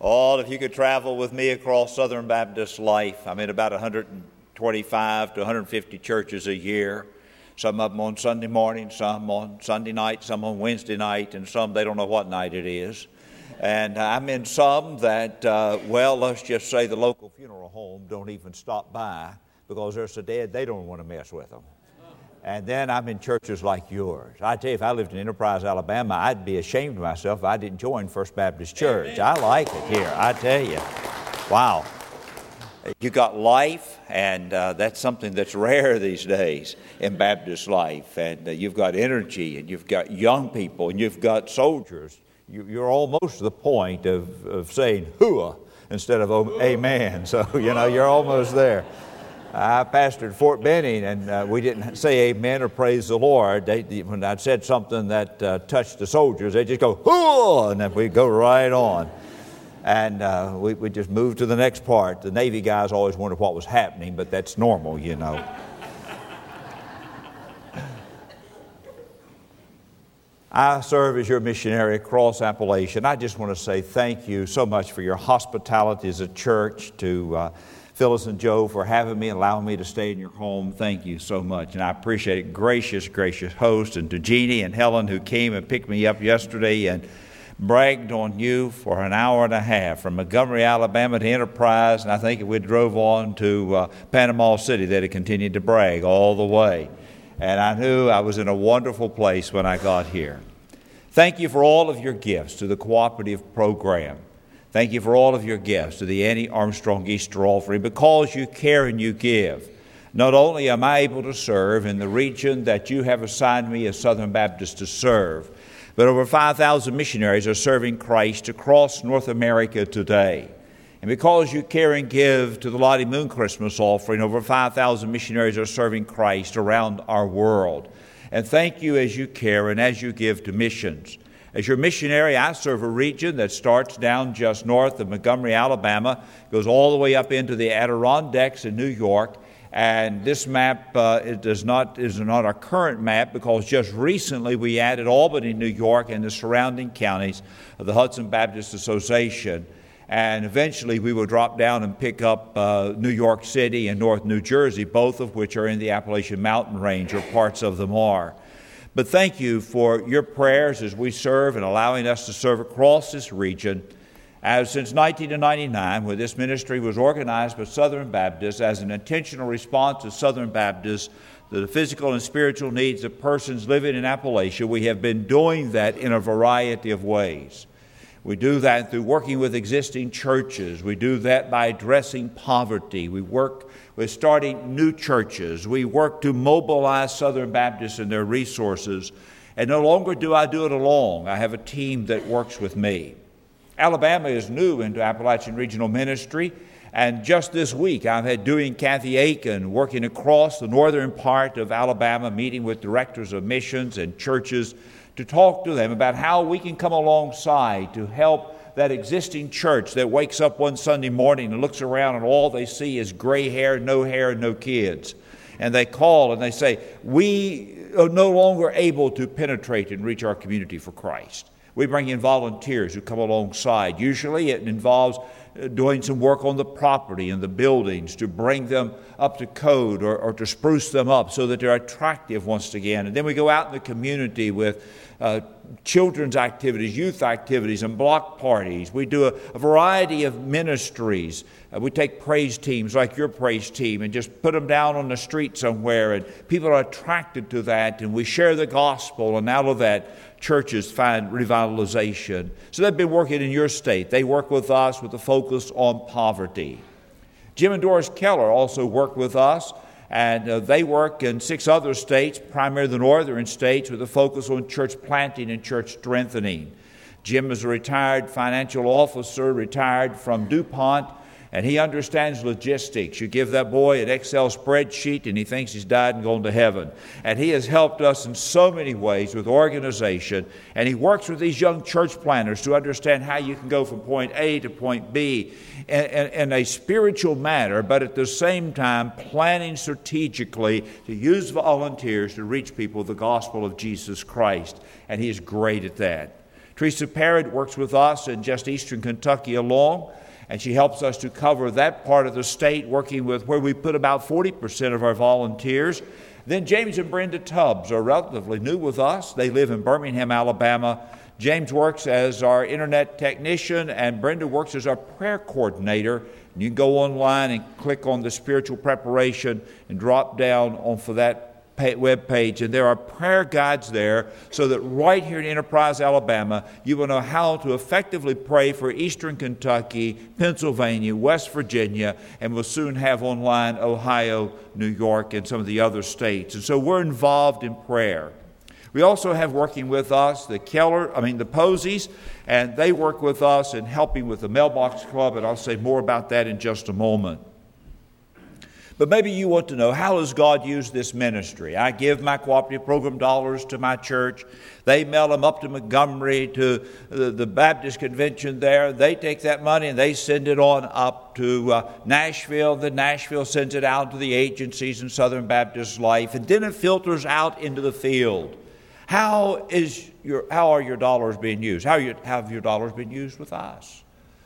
All, if you could travel with me across Southern Baptist life, I'm in about 125 to 150 churches a year. Some of them on Sunday morning, some on Sunday night, some on Wednesday night, and some they don't know what night it is. And I'm in some that, let's just say the local funeral home don't even stop by because they're so dead they don't want to mess with them. And then I'm in churches like yours. I tell you, if I lived in Enterprise, Alabama, I'd be ashamed of myself if I didn't join First Baptist Church. I like it here, I tell you. Wow. You got life, and that's something that's rare these days in Baptist life. And you've got energy, and you've got young people, and you've got soldiers. You're almost to the point of saying hooah instead of amen. So, you're almost there. I pastored Fort Benning, and we didn't say amen or praise the Lord. When I said something that touched the soldiers, they just go, hoo, and then we go right on. And we just moved to the next part. The Navy guys always wondered what was happening, but that's normal, I serve as your missionary across Appalachia. I just want to say thank you so much for your hospitality as a church, to Phyllis and Joe for having me, allowing me to stay in your home. Thank you so much. And I appreciate it. Gracious host. And to Jeannie and Helen who came and picked me up yesterday and bragged on you for an hour and a half from Montgomery, Alabama to Enterprise. And I think if we drove on to Panama City, they'd have continued to brag all the way. And I knew I was in a wonderful place when I got here. Thank you for all of your gifts to the cooperative program. Thank you for all of your gifts to the Annie Armstrong Easter Offering. Because you care and you give, not only am I able to serve in the region that you have assigned me as Southern Baptist to serve, but over 5,000 missionaries are serving Christ across North America today. And because you care and give to the Lottie Moon Christmas Offering, over 5,000 missionaries are serving Christ around our world. And thank you as you care and as you give to missions. As your missionary, I serve a region that starts down just north of Montgomery, Alabama, goes all the way up into the Adirondacks in New York. And this map is not our current map because just recently we added Albany, New York, and the surrounding counties of the Hudson Baptist Association. And eventually we will drop down and pick up New York City and North New Jersey, both of which are in the Appalachian Mountain Range, or parts of them are. But thank you for your prayers as we serve and allowing us to serve across this region. As since 1999, when this ministry was organized by Southern Baptists as an intentional response to Southern Baptists to the physical and spiritual needs of persons living in Appalachia, we have been doing that in a variety of ways. We do that through working with existing churches. We do that by addressing poverty. We work with starting new churches. We work to mobilize Southern Baptists and their resources. And no longer do I do it alone. I have a team that works with me. Alabama is new into Appalachian Regional Ministry. And just this week, I've had Dewey and Kathy Aiken working across the northern part of Alabama, meeting with directors of missions and churches to talk to them about how we can come alongside to help that existing church that wakes up one Sunday morning and looks around and all they see is gray hair, no kids. And they call and they say, we are no longer able to penetrate and reach our community for Christ. We bring in volunteers who come alongside. Usually it involves doing some work on the property and the buildings to bring them up to code or to spruce them up so that they're attractive once again. And then we go out in the community with children's activities, youth activities, and block parties. We do a variety of ministries. We take praise teams like your praise team and just put them down on the street somewhere, and people are attracted to that, and we share the gospel, and out of that, churches find revitalization. So they've been working in your state. They work with us with a focus on poverty. Jim and Doris Keller also work with us, and they work in 6 other states, primarily the northern states, with a focus on church planting and church strengthening. Jim is a retired financial officer, retired from DuPont, and he understands logistics. You give that boy an Excel spreadsheet and he thinks he's died and gone to heaven. And he has helped us in so many ways with organization. And he works with these young church planners to understand how you can go from point A to point B in a spiritual manner, but at the same time planning strategically to use volunteers to reach people with the gospel of Jesus Christ. And he is great at that. Teresa Parrott works with us in just eastern Kentucky alone, and she helps us to cover that part of the state, working with where we put about 40% of our volunteers. Then James and Brenda Tubbs are relatively new with us. They live in Birmingham, Alabama. James works as our internet technician, and Brenda works as our prayer coordinator. You can go online and click on the spiritual preparation and drop down for that web page, and there are prayer guides there so that right here in Enterprise, Alabama, you will know how to effectively pray for eastern Kentucky, Pennsylvania, West Virginia, and we'll soon have online Ohio, New York, and some of the other states. And so we're involved in prayer. We also have working with us the Posies, and they work with us in helping with the Mailbox Club, and I'll say more about that in just a moment. But maybe you want to know, how does God use this ministry? I give my cooperative program dollars to my church. They mail them up to Montgomery, to the Baptist convention there. They take that money and they send it on up to Nashville. Then Nashville sends it out to the agencies in Southern Baptist Life. And then it filters out into the field. How are your dollars being used? How have your dollars been used with us?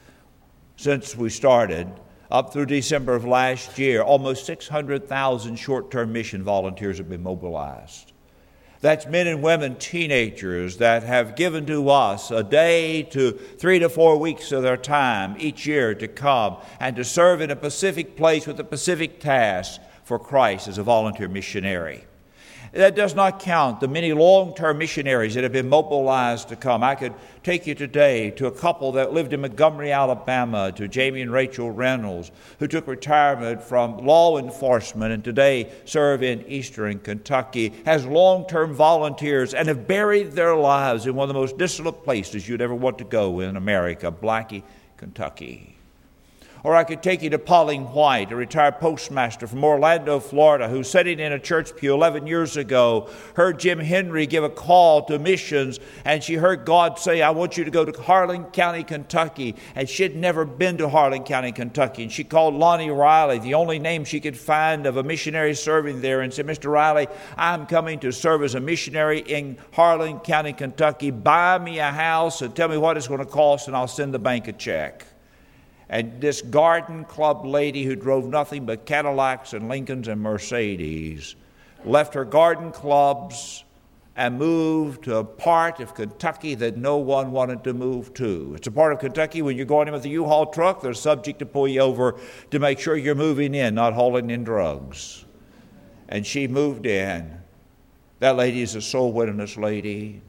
Since we started, up through December of last year, almost 600,000 short-term mission volunteers have been mobilized. That's men and women, teenagers, that have given to us a day to 3 to 4 weeks of their time each year to come and to serve in a specific place with a specific task for Christ as a volunteer missionary. That does not count the many long-term missionaries that have been mobilized to come. I could take you today to a couple that lived in Montgomery, Alabama, to Jamie and Rachel Reynolds, who took retirement from law enforcement and today serve in eastern Kentucky as long-term volunteers and have buried their lives in one of the most desolate places you'd ever want to go in America, Blackie, Kentucky. Or I could take you to Pauline White, a retired postmaster from Orlando, Florida, who sitting in a church pew 11 years ago heard Jim Henry give a call to missions, and she heard God say, I want you to go to Harlan County, Kentucky. And she had never been to Harlan County, Kentucky. And she called Lonnie Riley, the only name she could find of a missionary serving there, and said, Mr. Riley, I'm coming to serve as a missionary in Harlan County, Kentucky. Buy me a house and tell me what it's going to cost, and I'll send the bank a check. And this garden club lady who drove nothing but Cadillacs and Lincolns and Mercedes left her garden clubs and moved to a part of Kentucky that no one wanted to move to. It's a part of Kentucky when you're going in with a U-Haul truck, they're subject to pull you over to make sure you're moving in, not hauling in drugs. And she moved in. That lady is a soul winnerness lady.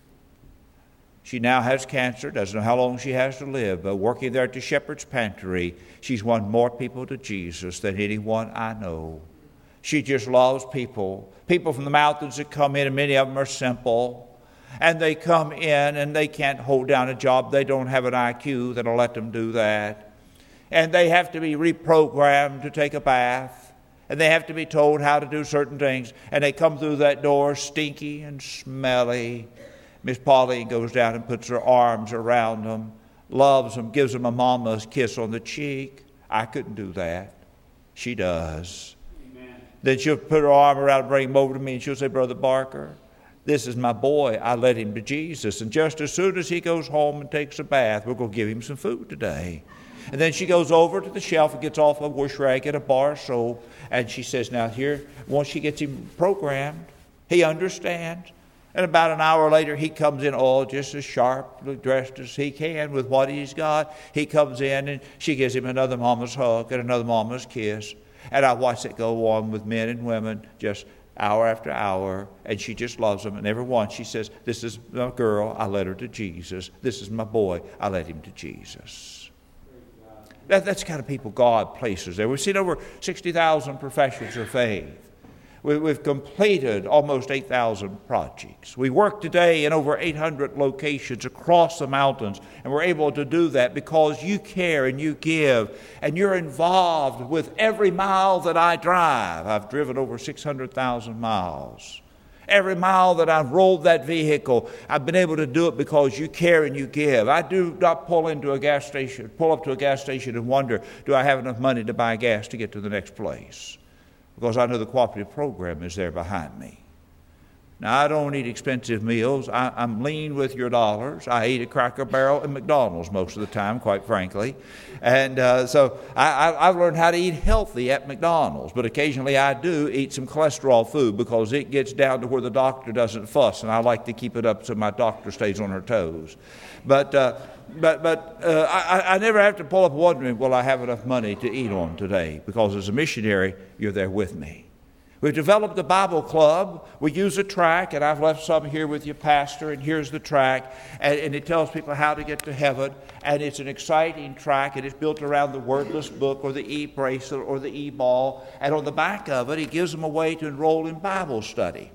She now has cancer, doesn't know how long she has to live, but working there at the Shepherd's Pantry, she's won more people to Jesus than anyone I know. She just loves people. People from the mountains that come in, and many of them are simple. And they come in and they can't hold down a job. They don't have an IQ that'll let them do that. And they have to be reprogrammed to take a bath. And they have to be told how to do certain things. And they come through that door stinky and smelly. Miss Pauline goes down and puts her arms around them, loves them, gives them a mama's kiss on the cheek. I couldn't do that. She does. Amen. Then she'll put her arm around and bring him over to me, and she'll say, Brother Barker, this is my boy. I led him to Jesus. And just as soon as he goes home and takes a bath, we're going to give him some food today. And then she goes over to the shelf and gets off a wash rag and a bar of soap. And she says, now here, once she gets him programmed, he understands. And about an hour later, he comes in all just as sharply dressed as he can with what he's got. He comes in and she gives him another mama's hug and another mama's kiss. And I watch it go on with men and women just hour after hour. And she just loves them. And every one, she says, this is my girl. I led her to Jesus. This is my boy. I led him to Jesus. That's the kind of people God places there. We've seen over 60,000 professions of faith. We've completed almost 8,000 projects. We work today in over 800 locations across the mountains, and we're able to do that because you care and you give, and you're involved with every mile that I drive. I've driven over 600,000 miles. Every mile that I've rolled that vehicle, I've been able to do it because you care and you give. I do not pull up to a gas station and wonder, do I have enough money to buy gas to get to the next place? Because I know the cooperative program is there behind me. Now, I don't eat expensive meals. I'm lean with your dollars. I eat at Cracker Barrel and McDonald's most of the time, quite frankly. And so I've learned how to eat healthy at McDonald's. But occasionally I do eat some cholesterol food because it gets down to where the doctor doesn't fuss. And I like to keep it up so my doctor stays on her toes. But I never have to pull up wondering, will I have enough money to eat on today? Because as a missionary, you're there with me. We've developed a Bible club. We use a tract, and I've left some here with you, Pastor, and here's the tract. And it tells people how to get to heaven. And it's an exciting tract, and it's built around the Wordless Book or the e-bracelet or the e-ball. And on the back of it, it gives them a way to enroll in Bible study.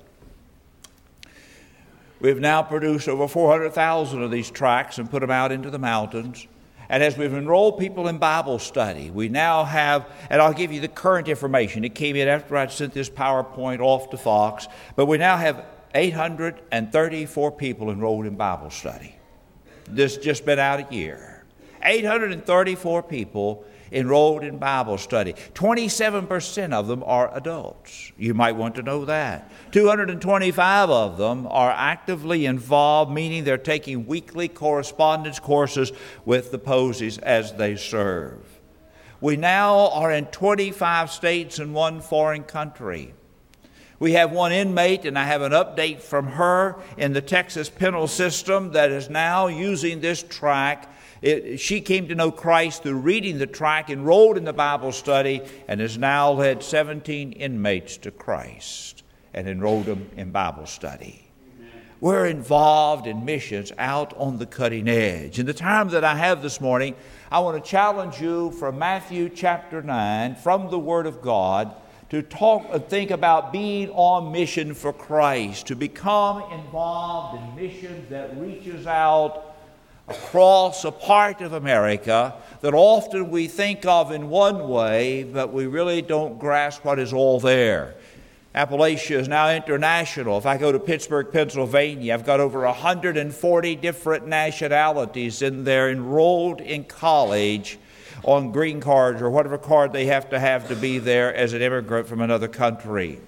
We've now produced over 400,000 of these tracts and put them out into the mountains. And as we've enrolled people in Bible study, we now have, and I'll give you the current information. It came in after I sent this PowerPoint off to Fox, but we now have 834 people enrolled in Bible study. This has just been out a year. 834 people enrolled in Bible study. 27% of them are adults. You might want to know that. 225 of them are actively involved, meaning they're taking weekly correspondence courses with the Posies as they serve. We now are in 25 states and 1 foreign country. We have one inmate, and I have an update from her in the Texas penal system that is now using this tract. She came to know Christ through reading the tract, enrolled in the Bible study, and has now led 17 inmates to Christ and enrolled them in Bible study. Amen. We're involved in missions out on the cutting edge. In the time that I have this morning, I want to challenge you from Matthew chapter 9, from the Word of God, to talk and think about being on mission for Christ, to become involved in missions that reaches out across a part of America that often we think of in one way, but we really don't grasp what is all there. Appalachia is now international. If I go to Pittsburgh, Pennsylvania, I've got over 140 different nationalities in there enrolled in college on green cards or whatever card they have to be there as an immigrant from another country.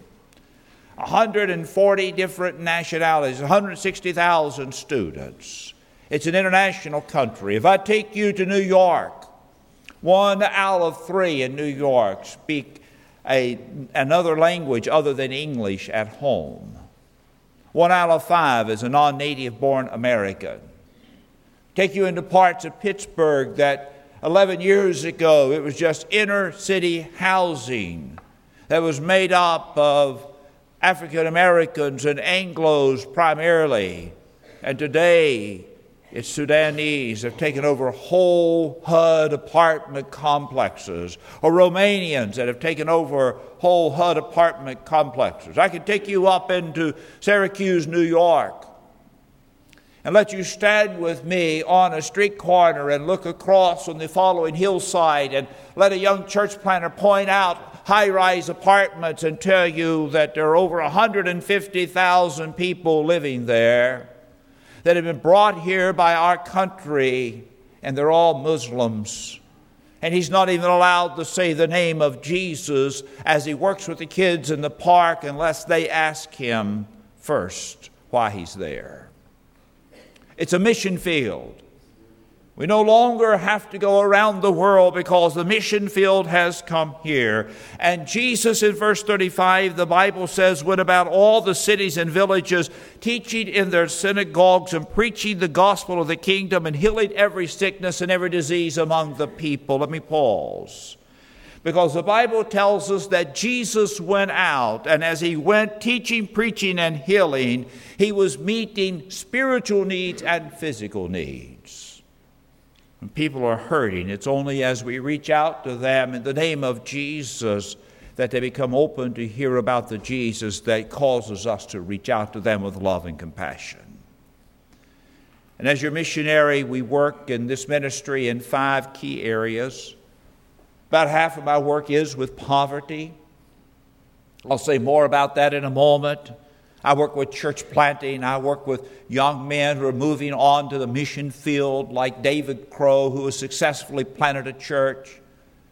140 different nationalities, 160,000 students. It's an international country. If I take you to New York, 1 out of 3 in New York speak another language other than English at home. 1 out of 5 is a non-native born American. Take you into parts of Pittsburgh that 11 years ago it was just inner city housing that was made up of African Americans and Anglos primarily. And today it's Sudanese have taken over whole HUD apartment complexes, or Romanians that have taken over whole HUD apartment complexes. I could take you up into Syracuse, New York, and let you stand with me on a street corner and look across on the following hillside and let a young church planter point out high-rise apartments and tell you that there are over 150,000 people living there that have been brought here by our country, and they're all Muslims. And he's not even allowed to say the name of Jesus as he works with the kids in the park unless they ask him first why he's there. It's a mission field. We no longer have to go around the world because the mission field has come here. And Jesus, in verse 35, the Bible says, went about all the cities and villages, teaching in their synagogues and preaching the gospel of the kingdom and healing every sickness and every disease among the people. Let me pause. Because the Bible tells us that Jesus went out, and as he went teaching, preaching, and healing, he was meeting spiritual needs and physical needs. When people are hurting, it's only as we reach out to them in the name of Jesus that they become open to hear about the Jesus that causes us to reach out to them with love and compassion. And as your missionary, we work in this ministry in 5 key areas. About half of my work is with poverty. I'll say more about that in a moment. I work with church planting. I work with young men who are moving on to the mission field, like David Crow, who has successfully planted a church.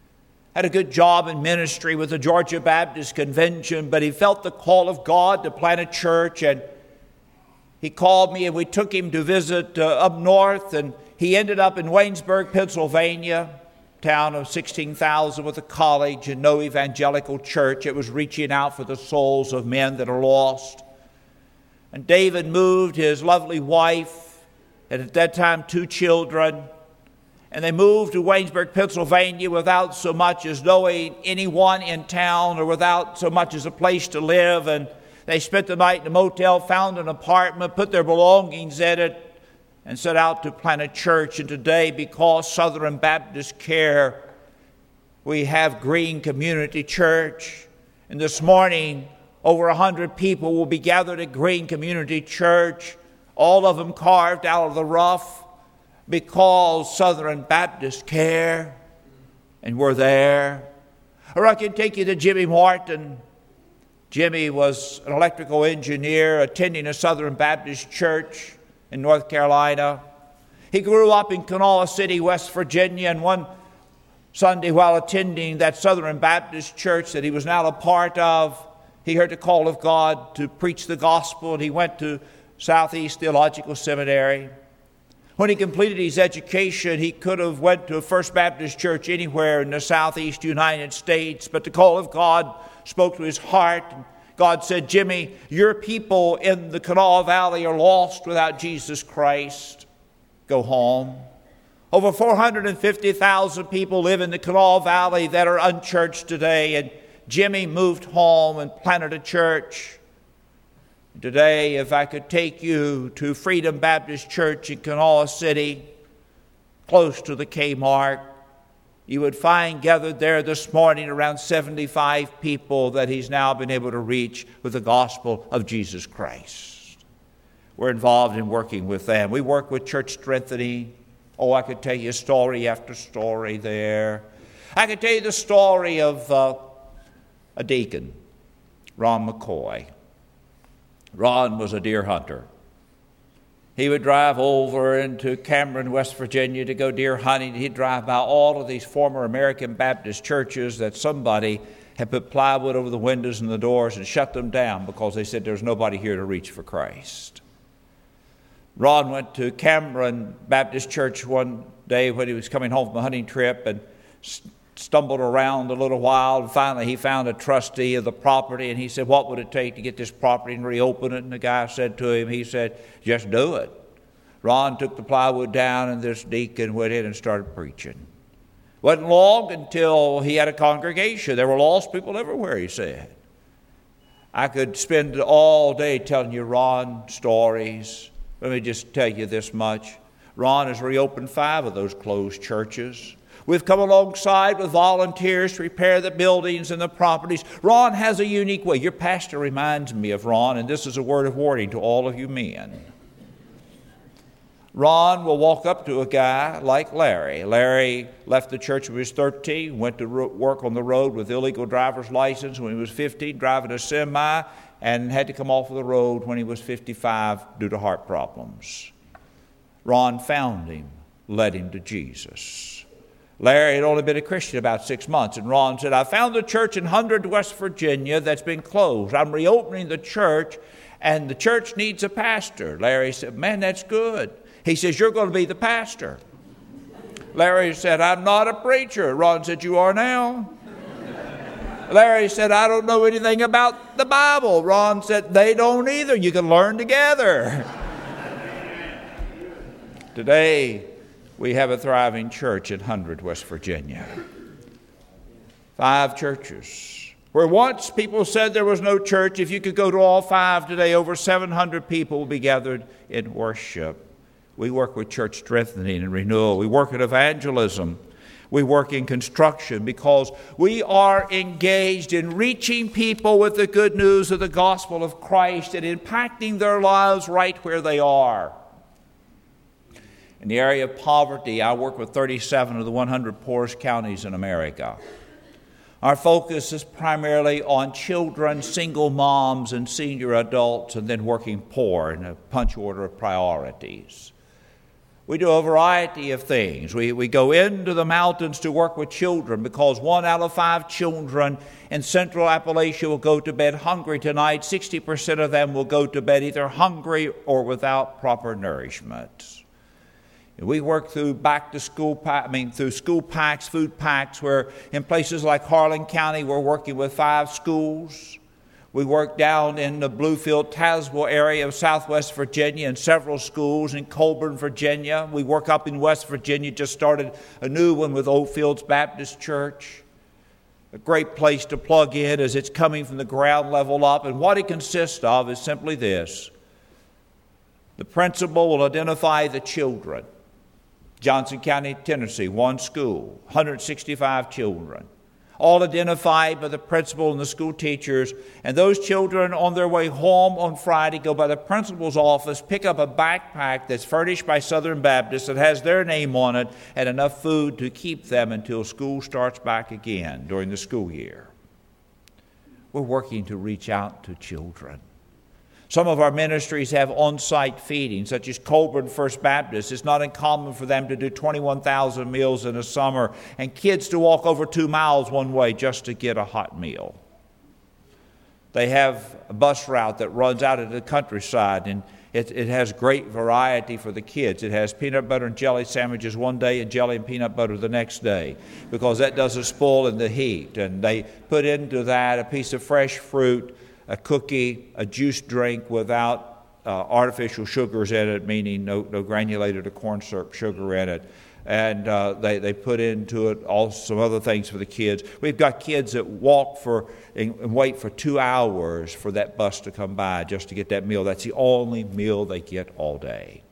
had a good job in ministry with the Georgia Baptist Convention, but he felt the call of God to plant a church, and he called me and we took him to visit up north, and he ended up in Waynesburg, Pennsylvania, town of 16,000 with a college and no evangelical church. It was reaching out for the souls of men that are lost. And David moved his lovely wife, and at that time 2 children, and they moved to Waynesburg, Pennsylvania without so much as knowing anyone in town or without so much as a place to live. And they spent the night in a motel, found an apartment, put their belongings in it, and set out to plant a church. And today, because Southern Baptist Care, we have Green Community Church. And this morning, over 100 people will be gathered at Green Community Church, all of them carved out of the rough, because Southern Baptist Care, and we're there. Or I can take you to Jimmy Martin. Jimmy was an electrical engineer attending a Southern Baptist church in North Carolina. He grew up in Kanawha City, West Virginia, and one Sunday while attending that Southern Baptist church that he was now a part of, he heard the call of God to preach the gospel, and he went to Southeast Theological Seminary. When he completed his education, he could have went to a First Baptist church anywhere in the Southeast United States, but the call of God spoke to his heart. God said, Jimmy, your people in the Kanawha Valley are lost without Jesus Christ. Go home. Over 450,000 people live in the Kanawha Valley that are unchurched today, and Jimmy moved home and planted a church. Today, if I could take you to Freedom Baptist Church in Kanawha City, close to the Kmart, you would find gathered there this morning around 75 people that he's now been able to reach with the gospel of Jesus Christ. We're involved in working with them. We work with Church Strengthening. Oh, I could tell you story after story there. I could tell you the story of a deacon, Ron McCoy. Ron was a deer hunter. He would drive over into Cameron, West Virginia to go deer hunting. He'd drive by all of these former American Baptist churches that somebody had put plywood over the windows and the doors and shut them down because they said there's nobody here to reach for Christ. Ron went to Cameron Baptist Church one day when he was coming home from a hunting trip and stumbled around a little while, and finally he found a trustee of the property, and he said, what would it take to get this property and reopen it? And the guy said to him, he said, just do it. Ron took the plywood down, and this deacon went in and started preaching. Wasn't long until he had a congregation. There were lost people everywhere, he said. I could spend all day telling you Ron stories. Let me just tell you this much. Ron has reopened 5 of those closed churches. We've come alongside with volunteers to repair the buildings and the properties. Ron has a unique way. Your pastor reminds me of Ron, and this is a word of warning to all of you men. Ron will walk up to a guy like Larry. Larry left the church when he was 13, went to work on the road with illegal driver's license when he was 15, driving a semi, and had to come off of the road when he was 55 due to heart problems. Ron found him, led him to Jesus. Larry had only been a Christian about 6 months, and Ron said, I found a church in Hundred, West Virginia that's been closed. I'm reopening the church, and the church needs a pastor. Larry said, man, that's good. He says, you're going to be the pastor. Larry said, I'm not a preacher. Ron said, you are now. Larry said, I don't know anything about the Bible. Ron said, they don't either. You can learn together. Today, we have a thriving church in Hundred, West Virginia. 5 churches. Where once people said there was no church, if you could go to all 5 today, over 700 people will be gathered in worship. We work with church strengthening and renewal. We work in evangelism. We work in construction because we are engaged in reaching people with the good news of the gospel of Christ and impacting their lives right where they are. In the area of poverty, I work with 37 of the 100 poorest counties in America. Our focus is primarily on children, single moms, and senior adults, and then working poor in a punch order of priorities. We do a variety of things. We go into the mountains to work with children because 1 out of 5 children in Central Appalachia will go to bed hungry tonight. 60% of them will go to bed either hungry or without proper nourishment. We work through through school packs, food packs, where in places like Harlan County we're working with 5 schools. We work down in the Bluefield-Tazewell area of southwest Virginia in several schools in Colburn, Virginia. We work up in West Virginia, just started a new one with Oldfields Baptist Church. A great place to plug in as it's coming from the ground level up. And what it consists of is simply this. The principal will identify the children. Johnson County, Tennessee, 1 school, 165 children. All identified by the principal and the school teachers. And those children on their way home on Friday go by the principal's office, pick up a backpack that's furnished by Southern Baptist that has their name on it and enough food to keep them until school starts back again during the school year. We're working to reach out to children. Some of our ministries have on-site feeding, such as Colburn First Baptist. It's not uncommon for them to do 21,000 meals in a summer and kids to walk over 2 miles one way just to get a hot meal. They have a bus route that runs out into the countryside, and it has great variety for the kids. It has peanut butter and jelly sandwiches one day and jelly and peanut butter the next day because that doesn't spoil in the heat. And they put into that a piece of fresh fruit, a cookie, a juice drink without artificial sugars in it, meaning no granulated or corn syrup sugar in it. And they put into it also some other things for the kids. We've got kids that walk and wait for 2 hours for that bus to come by just to get that meal. That's the only meal they get all day.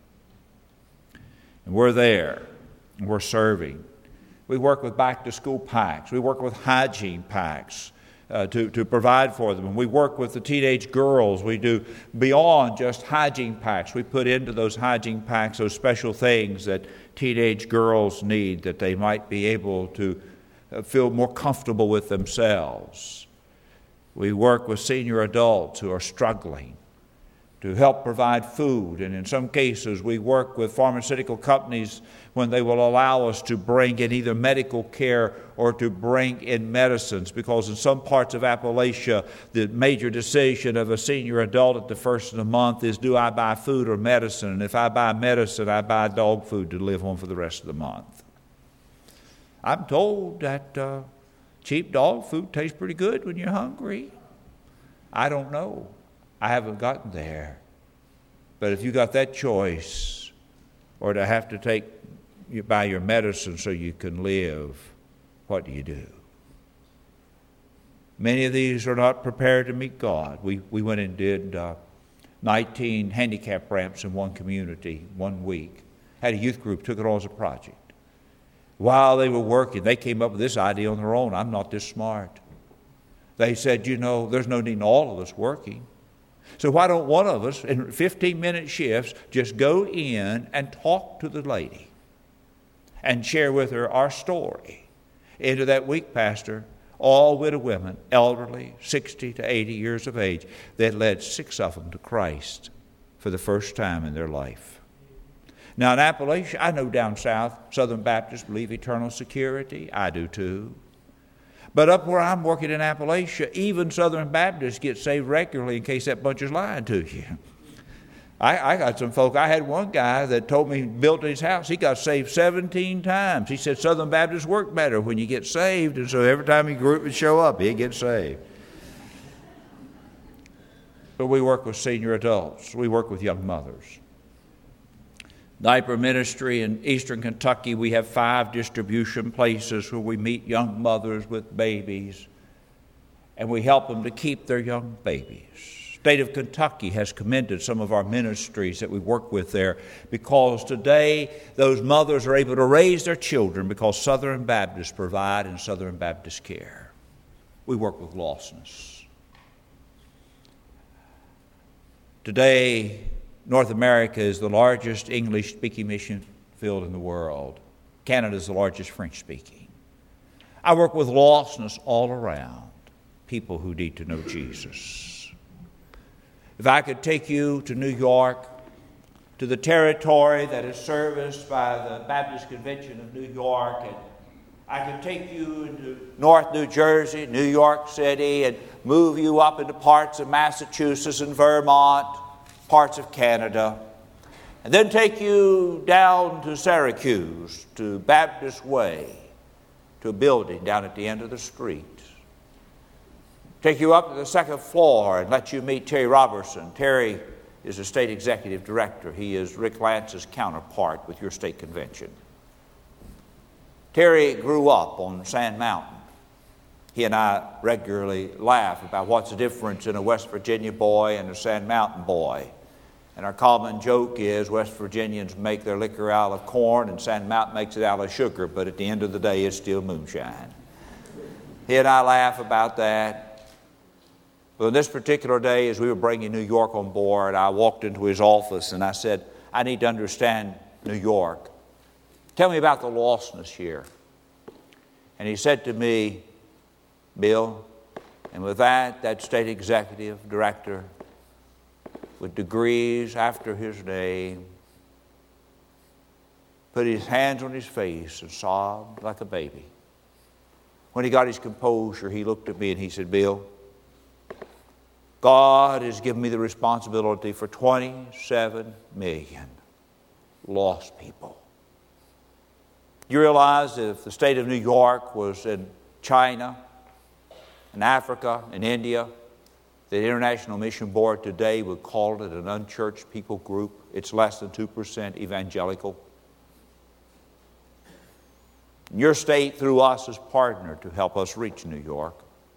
And we're there, and we're serving. We work with back-to-school packs. We work with hygiene packs. To provide for them. And we work with the teenage girls. We do beyond just hygiene packs. We put into those hygiene packs those special things that teenage girls need, that they might be able to feel more comfortable with themselves. We work with senior adults who are struggling to help provide food. And in some cases, we work with pharmaceutical companies when they will allow us to bring in either medical care or to bring in medicines, because in some parts of Appalachia, the major decision of a senior adult at the first of the month is, do I buy food or medicine? And if I buy medicine, I buy dog food to live on for the rest of the month. I'm told that cheap dog food tastes pretty good when you're hungry. I don't know. I haven't gotten there. But if you got that choice, or to have to buy your medicine so you can live, what do you do? Many of these are not prepared to meet God. We went and did 19 handicap ramps in one community 1 week. Had a youth group, took it all as a project. While they were working, they came up with this idea on their own. I'm not this smart. They said, there's no need in all of us working. So why don't one of us, in 15-minute shifts, just go in and talk to the lady and share with her our story. Into that week, Pastor, all widow women, elderly, 60 to 80 years of age, that led 6 of them to Christ for the first time in their life. Now in Appalachia, I know down south, Southern Baptists believe eternal security. I do too. But up where I'm working in Appalachia, even Southern Baptists get saved regularly in case that bunch is lying to you. I got some folk. I had one guy that told me he built his house. He got saved 17 times. He said Southern Baptists work better when you get saved, and so every time a group would show up, he'd get saved. But we work with senior adults. We work with young mothers. Diaper ministry in eastern Kentucky, we have 5 distribution places where we meet young mothers with babies, and we help them to keep their young babies. State of Kentucky has commended some of our ministries that we work with there, because today those mothers are able to raise their children because Southern Baptists provide and Southern Baptist care. We work with lostness. Today, North America is the largest English-speaking mission field in the world. Canada is the largest French-speaking. I work with lostness all around, people who need to know Jesus. If I could take you to New York to the territory that is serviced by the Baptist Convention of New York, and I can take you into North New Jersey, New York City, and move you up into parts of Massachusetts and Vermont, parts of Canada, and then take you down to Syracuse, to Baptist Way, to a building down at the end of the street. Take you up to the second floor and let you meet Terry Robertson. Terry is the state executive director. He is Rick Lance's counterpart with your state convention. Terry grew up on Sand Mountain. He and I regularly laugh about what's the difference in a West Virginia boy and a Sand Mountain boy. And our common joke is West Virginians make their liquor out of corn and Sand Mountain makes it out of sugar, but at the end of the day it's still moonshine. He and I laugh about that. But on this particular day, as we were bringing New York on board, I walked into his office and I said, I need to understand New York. Tell me about the lostness here. And he said to me, Bill, and with that state executive director with degrees after his name put his hands on his face and sobbed like a baby. When he got his composure, he looked at me and he said, Bill, God has given me the responsibility for 27 million lost people. You realize that if the state of New York was in China, in Africa, in India, the International Mission Board today would call it an unchurched people group. It's less than 2% evangelical. Your state, through us, is partnered to help us reach New York.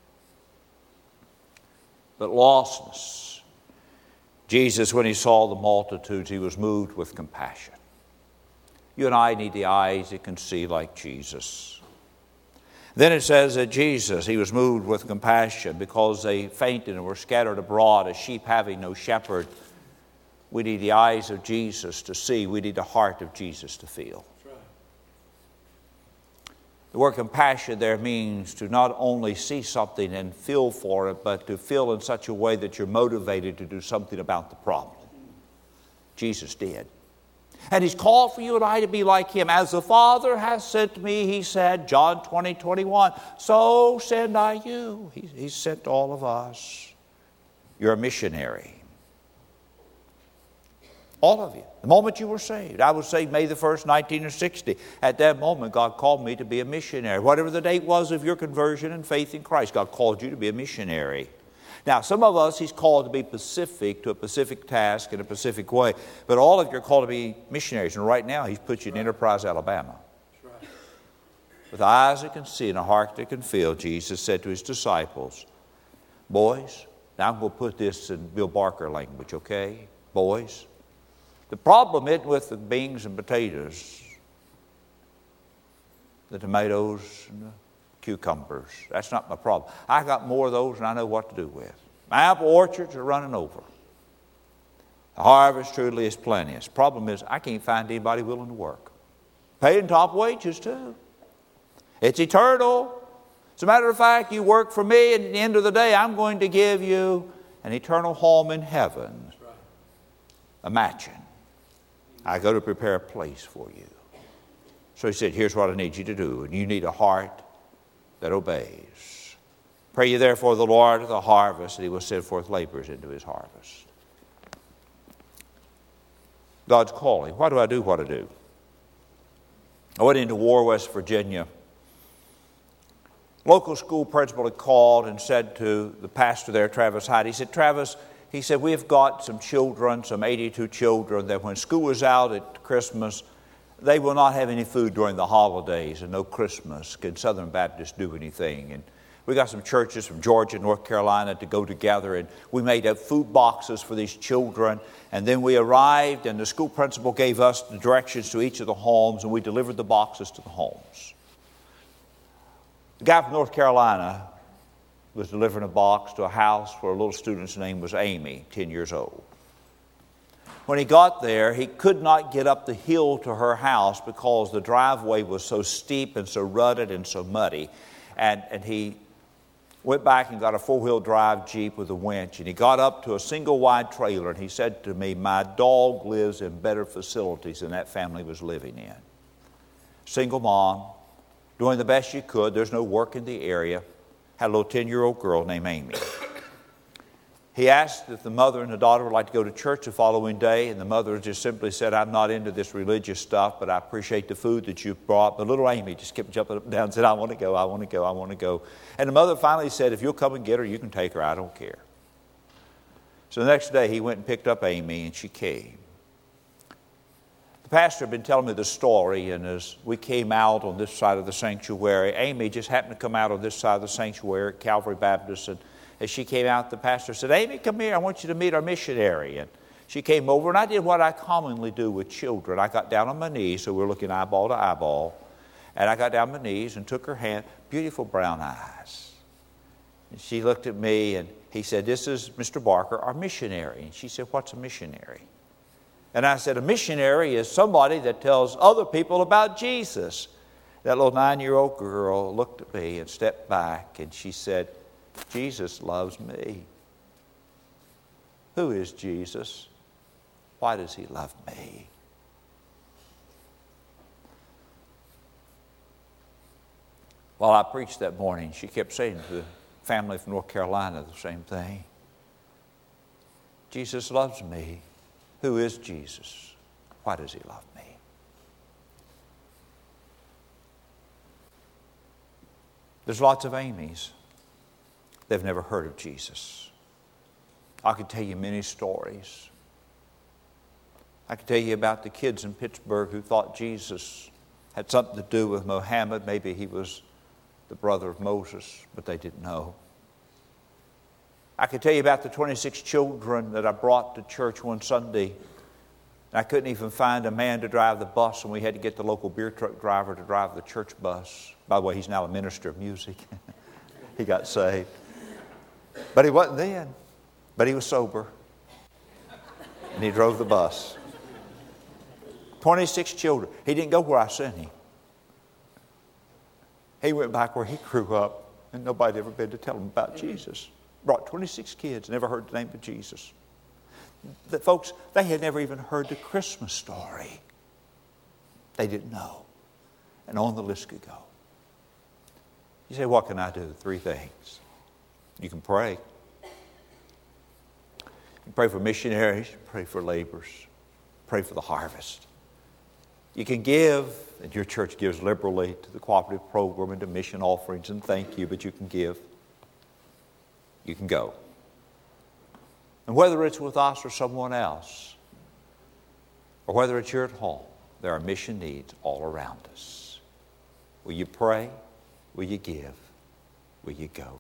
But lostness. Jesus, when he saw the multitudes, he was moved with compassion. You and I need the eyes that can see like Jesus. Then it says that Jesus, he was moved with compassion because they fainted and were scattered abroad as sheep having no shepherd. We need the eyes of Jesus to see. We need the heart of Jesus to feel. The word compassion there means to not only see something and feel for it, but to feel in such a way that you're motivated to do something about the problem. Jesus did. And he's called for you and I to be like him. As the Father has sent me, he said, John 20:21, so send I you. He's sent all of us. You're a missionary. All of you. The moment you were saved. I was saved May the 1st, 1960. At that moment, God called me to be a missionary. Whatever the date was of your conversion and faith in Christ, God called you to be a missionary. Now, some of us, he's called to be specific to a specific task in a specific way. But all of you are called to be missionaries. And right now, he's put you in Enterprise, Alabama. With eyes that can see and a heart that can feel, Jesus said to his disciples, boys, now I'm going to put this in Bill Barker language, okay? Boys, the problem isn't with the beans and potatoes, the tomatoes and the cucumbers. That's not my problem. I got more of those than I know what to do with. My apple orchards are running over. The harvest truly is plenteous. The problem is I can't find anybody willing to work. Paying top wages too. It's eternal. As a matter of fact, you work for me, and at the end of the day, I'm going to give you an eternal home in heaven. A mansion. I go to prepare a place for you. So he said, here's what I need you to do. And you need a heart that obeys. Pray ye therefore the Lord of the harvest, that he will send forth laborers into his harvest. God's calling. Why do I do what I do? I went into war, West Virginia. Local school principal had called and said to the pastor there, Travis Hyde, he said, Travis, he said, we've got some children, some 82 children, that when school is out at Christmas, they will not have any food during the holidays and no Christmas. Can Southern Baptists do anything? And we got some churches from Georgia, North Carolina to go together, and we made up food boxes for these children. And then we arrived, and the school principal gave us the directions to each of the homes, and we delivered the boxes to the homes. The guy from North Carolina was delivering a box to a house where a little student's name was Amy, 10 years old. When he got there, he could not get up the hill to her house because the driveway was so steep and so rutted and so muddy. And he went back and got a four-wheel drive Jeep with a winch, and he got up to a single-wide trailer, and he said to me, my dog lives in better facilities than that family was living in. Single mom, doing the best she could. There's no work in the area. Had a little 10-year-old girl named Amy. He asked if the mother and the daughter would like to go to church the following day, and the mother just simply said, I'm not into this religious stuff, but I appreciate the food that you brought. But little Amy just kept jumping up and down and said, I want to go, I want to go, I want to go. And the mother finally said, if you'll come and get her, you can take her, I don't care. So the next day he went and picked up Amy, and she came. The pastor had been telling me the story, and as we came out on this side of the sanctuary, Amy just happened to come out on this side of the sanctuary at Calvary Baptist, and as she came out, the pastor said, Amy, come here, I want you to meet our missionary. And she came over, and I did what I commonly do with children. I got down on my knees, so we were looking eyeball to eyeball. And I got down on my knees and took her hand, beautiful brown eyes. And she looked at me, and he said, this is Mr. Barker, our missionary. And she said, what's a missionary? And I said, a missionary is somebody that tells other people about Jesus. That little 9-year-old girl looked at me and stepped back, and she said, Jesus loves me. Who is Jesus? Why does he love me? While I preached that morning, she kept saying to the family from North Carolina the same thing. Jesus loves me. Who is Jesus? Why does he love me? There's lots of Amy's. They've never heard of Jesus. I could tell you many stories. I could tell you about the kids in Pittsburgh who thought Jesus had something to do with Muhammad. Maybe he was the brother of Moses, but they didn't know. I could tell you about the 26 children that I brought to church one Sunday. I couldn't even find a man to drive the bus, and we had to get the local beer truck driver to drive the church bus. By the way, he's now a minister of music. He got saved. But he wasn't then. But he was sober. And he drove the bus. 26 children. He didn't go where I sent him. He went back where he grew up, and nobody had ever been to tell him about Jesus. Brought 26 kids, never heard the name of Jesus. The folks, they had never even heard the Christmas story. They didn't know. And on the list could go. You say, what can I do? 3 things. You can pray. You can pray for missionaries, pray for laborers, pray for the harvest. You can give, and your church gives liberally to the cooperative program and to mission offerings, and thank you, but you can give. You can go. And whether it's with us or someone else, or whether it's here at home, there are mission needs all around us. Will you pray? Will you give? Will you go?